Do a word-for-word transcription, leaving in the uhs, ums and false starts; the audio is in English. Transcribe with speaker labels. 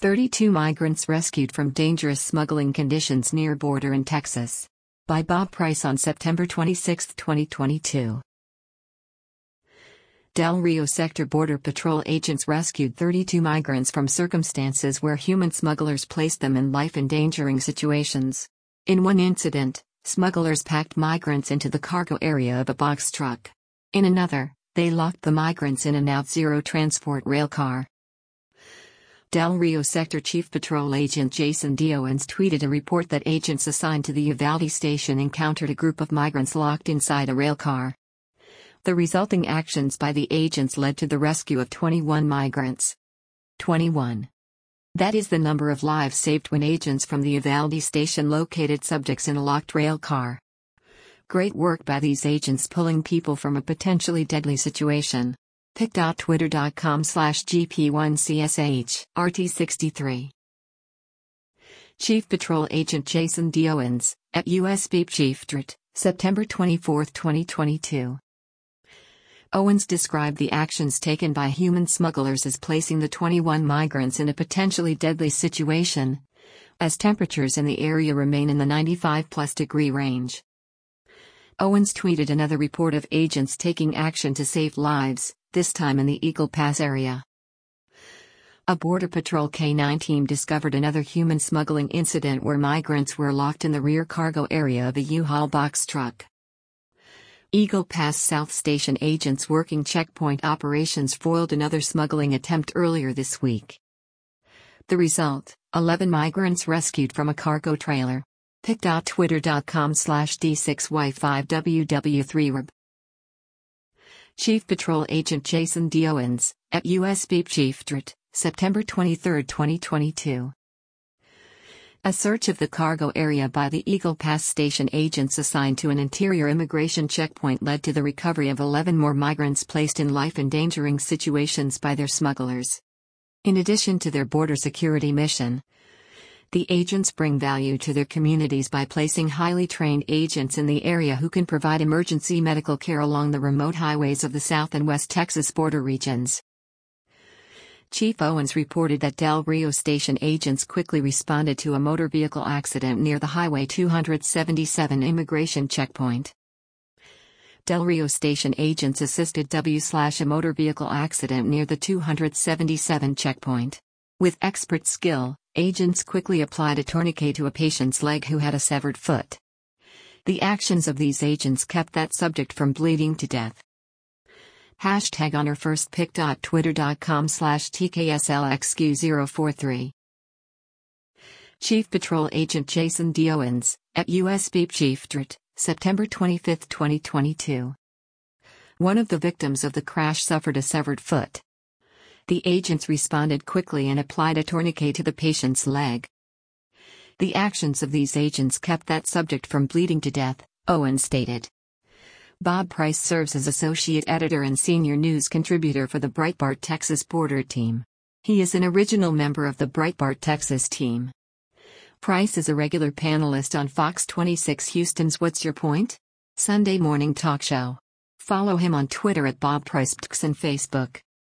Speaker 1: thirty-two migrants rescued from dangerous smuggling conditions near border in Texas. By Bob Price on September twenty-sixth, twenty twenty-two. Del Rio Sector Border Patrol agents rescued thirty-two migrants from circumstances where human smugglers placed them in life-endangering situations. In one incident, smugglers packed migrants into the cargo area of a box truck. In another, they locked the migrants in an Out-Zero transport rail car. Del Rio Sector Chief Patrol Agent Jason D. Owens tweeted a report that agents assigned to the Uvalde station encountered a group of migrants locked inside a rail car. The resulting actions by the agents led to the rescue of twenty-one migrants. twenty-one. That is the number of lives saved when agents from the Uvalde station located subjects in a locked rail car. Great work by these agents pulling people from a potentially deadly situation. pic.twitter.com slash GP1CSH R T sixty-three. Chief Patrol Agent Jason D. Owens, at U S Beep Chief D R T, September twenty-fourth, twenty twenty-two. Owens described the actions taken by human smugglers as placing the twenty-one migrants in a potentially deadly situation, as temperatures in the area remain in the ninety-five plus degree range. Owens tweeted another report of agents taking action to save lives, this time in the Eagle Pass area. A Border Patrol K nine team discovered another human smuggling incident where migrants were locked in the rear cargo area of a U-Haul box truck. Eagle Pass South Station agents working checkpoint operations foiled another smuggling attempt earlier this week. The result, eleven migrants rescued from a cargo trailer. pic.twitter.com slash D6Y5WW3RB. Chief Patrol Agent Jason D. Owens, at U S Beep Chief D R T, September twenty-third, twenty twenty-two. A search of the cargo area by the Eagle Pass station agents assigned to an interior immigration checkpoint led to the recovery of eleven more migrants placed in life-endangering situations by their smugglers. In addition to their border security mission, the agents bring value to their communities by placing highly trained agents in the area who can provide emergency medical care along the remote highways of the South and West Texas border regions. Chief Owens reported that Del Rio station agents quickly responded to a motor vehicle accident near the Highway two seventy-seven immigration checkpoint. Del Rio station agents assisted W slash a motor vehicle accident near the two seventy-seven checkpoint. With expert skill, agents quickly applied a tourniquet to a patient's leg who had a severed foot. The actions of these agents kept that subject from bleeding to death. Hashtag on her first pic.twitter.com slash TKSLXQ043. Chief Patrol Agent Jason D. Owens, at U S Beep Chief D R T, September twenty-fifth, twenty twenty-two. One of the victims of the crash suffered a severed foot. The agents responded quickly and applied a tourniquet to the patient's leg. The actions of these agents kept that subject from bleeding to death, Owens stated. Bob Price serves as associate editor and senior news contributor for the Breitbart Texas Border team. He is an original member of the Breitbart Texas team. Price is a regular panelist on Fox twenty-six Houston's What's Your Point? Sunday morning talk show. Follow him on Twitter at Bob Price and Facebook.